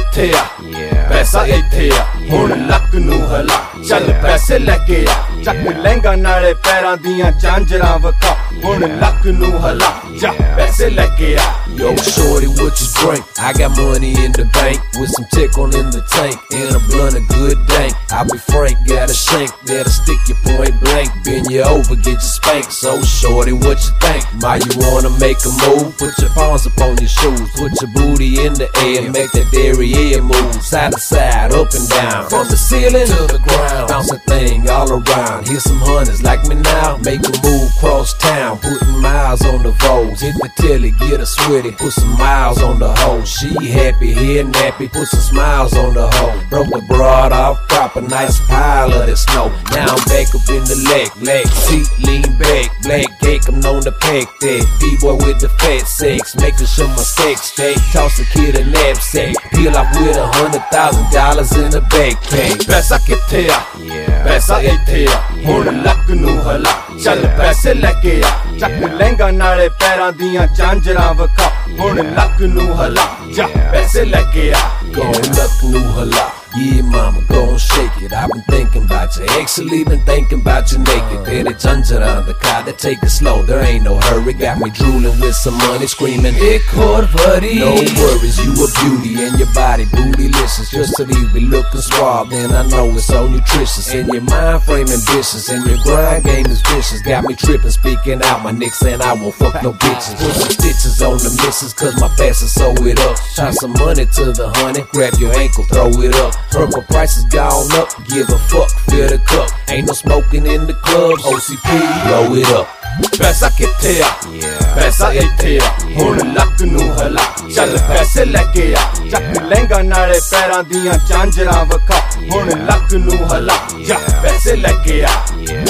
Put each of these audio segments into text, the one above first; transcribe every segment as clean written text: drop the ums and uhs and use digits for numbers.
ਕਿੱਥੇ ਆ ਪੈਸਾ ਇੱਥੇ ਆ ਹੁਣ ਲੱਕ ਨੂੰ ਹਲਾ ਚੱਲ ਪੈਸੇ ਲੈ ਕੇ ਆ ਚੱਕ ਲਹਿੰਗਾ ਨਾਲੇ ਪੈਰਾਂ ਦੀਆਂ ਚਾਂਜਰਾਂ ਵਖਾ ਹੁਣ ਲੱਕ ਨੂੰ ਹਲਾ ਜਾ ਪੈਸੇ ਲੈ ਕੇ ਆ Yo, shorty, what you drink? I got money in the bank with some tickle in the tank and a blunt of good dank. I'll be frank, got a shank that'll stick you point blank. Bend you over, get you spanked. So, shorty, what you think? Why you wanna make a move? Put your palms up on your shoes, put your booty in the air, make that derriere move side to side, up and down, from the ceiling to the ground. Bounce that thing all around. Here's some hunters like me now. Make a move cross town, putting miles on the Vols. Hit the telly, get a sweaty. Put some miles on the hoe. She happy, here nappy. Put some smiles on the hoe. Broke the broad off, drop a nice pile of the snow. Now I'm back up in the leg seat, lean back. Black cake, I'm known to pack that. B-boy with the fat sex, making sure my sex stack. Toss a kid a knapsack. Peel off with $100,000 in a backpack. ਪੈਸਾ ਕਿੱਥੇ ਆ ਪੈਸਾ ਇੱਥੇ ਆ ਹੁਣ ਲੱਕ ਨੂੰ ਹਲਾ ਚੱਲ ਪੈਸੇ ਲੈ ਕੇ ਆ ਚੱਕ ਲਹਿੰਗਾ ਨਾਲੇ ਪੈਰਾਂ ਦੀਆਂ ਚਾਂਜਰਾਂ ਵਖਾ ਹੁਣ ਲੱਕ ਨੂੰ ਹਲਾ ਜਾ ਪੈਸੇ ਲੈ ਕੇ ਆ Gon' luck new hala. Yeah, mama, gon' shake it. I've been thinking about you, actually been thinking about you naked. There they junja on the car, they take it slow, there ain't no hurry. Got me drooling with some money, screaming, buddy. No worries, you a beauty and your body bootylicious. Just to leave me looking suave, then I know it's so nutritious. And your mind frame ambitious, and your grind game is vicious. Got me tripping, speaking out, my nigga saying I won't fuck no bitches. Put some stitches on the missus, cause my past is sew it up. Try some money to the honey, grab your ankle, throw it up. Purple prices gone up, give a fuck, fill the cup. Ain't no smoking in the clubs, OCP, blow it up. ਪੈਸਾ ਕਿੱਥੇ ਆ ਪੈਸਾ ਇੱਥੇ ਆ ਹੁਣ ਲੱਕ ਨੂੰ ਹਲਾ ਚੱਲ ਪੈਸੇ ਲੈ ਕੇ ਆ ਚੱਕ ਲਹਿੰਗਾ ਨਾਲੇ ਪੈਰਾਂ ਦੀਆਂ ਚਾਂਜਰਾਂ ਵਖਾ ਹੁਣ ਲੱਕ ਨੂੰ ਹਲਾ ਜਾ ਪੈਸੇ ਲੈ ਕੇ ਆ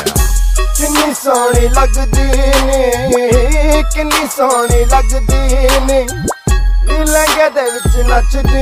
ਕਿੰਨੀ ਸੋਹਣੀ ਲੱਗਦੀ ਨੇ ਕਿੰਨੀ ਸੋਹਣੀ ਲੱਗਦੀ ਨੇ ਲਹਿੰਗੇ ਦੇ ਵਿੱਚ ਨੱਚਦੀ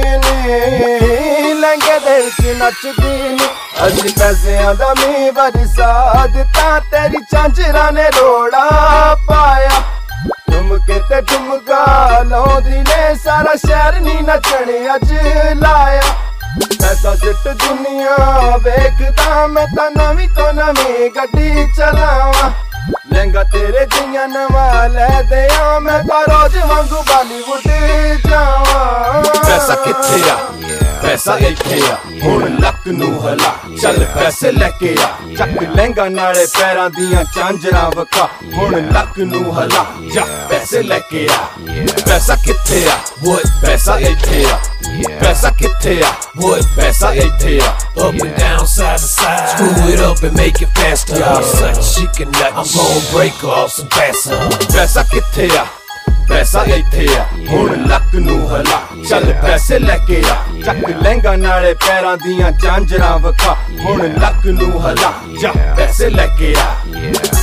ਨੇ ਲਹਿੰਗੇ ਦੇ ਵਿੱਚ ਨੱਚਦੀ ਨੇ ਅਸੀਂ ਪੈਸਿਆਂ ਦਾ ਮੀਂਹ ਬਰਸਾ ਦਿੱਤਾ ਤੇਰੀ ਚਾਂਜਰਾਂ ਨੇ ਰੋੜਾ ਪਾਇਆ ਠੁਮਕੇ ਤੇ ਠੁਮਕਾ ਲਾਉਂਦੀ ਨੇ ਸਾਰਾ ਸ਼ਹਿਰ ਨੀ ਨੱਚਣ ਅੱਜ ਲਾਇਆ ਪੈਸਾ ਸਿੱਟ ਦੁਨੀਆ ਵੇਖਦਾ ਮੈਂ ਤਾਂ ਨਵੀਂ ਤੋਂ ਨਵੀਂ ਗੱਡੀ ਚਲਾਵਾਂ ਲਹਿੰਗਾ ਤੇਰੇ ਜਿਹੀਆਂ ਨਵਾਂ ਲੈ ਦੇ ਆ ਮੈਂ ਤਾਂ ਰੋਜ਼ ਵਾਂਗੂ ਬਾਲੀਵੁੱਡ ਜਾਵਾਂ ਪੈਸਾ ਕਿੱਥੇ ਆ ਪੈਸਾ ਇੱਥੇ ਆ ਹੁਣ ਲੱਕ ਨੂੰ ਹਲਾ ਚੱਲ ਪੈਸੇ ਲੈ ਕੇ ਆ ਚੱਕ ਲਹਿੰਗਾ ਨਾਲੇ ਪੈਰਾਂ ਦੀਆਂ ਚਾਂਜਰਾਂ ਵਖਾ ਹੁਣ ਲੱਕ ਨੂੰ ਹਲਾ ਜਾ ਪੈਸੇ ਲੈ ਕੇ ਆ ਪੈਸਾ ਕਿੱਥੇ ਆ ਪੈਸਾ ਇੱਥੇ ਆ ਪੈਸਾ ਕਿੱਥੇ ਆ ਪੈਸਾ ਇੱਥੇ ਆ Up and down, side to side, screw it up and make it faster. Y'all such she can nut, I'm gon' break her off some faster. ਪੈਸਾ ਕਿੱਥੇ ਆ ਪੈਸਾ ਇੱਥੇ ਆ ਹੁਣ ਲੱਕ ਨੂੰ ਹਲਾ ਚੱਲ ਪੈਸੇ ਲੈ ਕੇ ਆ ਚੱਕ ਲਹਿੰਗਾ ਨਾਲੇ ਪੈਰਾਂ ਦੀਆਂ ਚਾਂਜਰਾਂ ਵਖਾ ਹੁਣ ਲੱਕ ਨੂੰ ਹਲਾ ਜਾ ਪੈਸੇ ਲੈ ਕੇ ਆ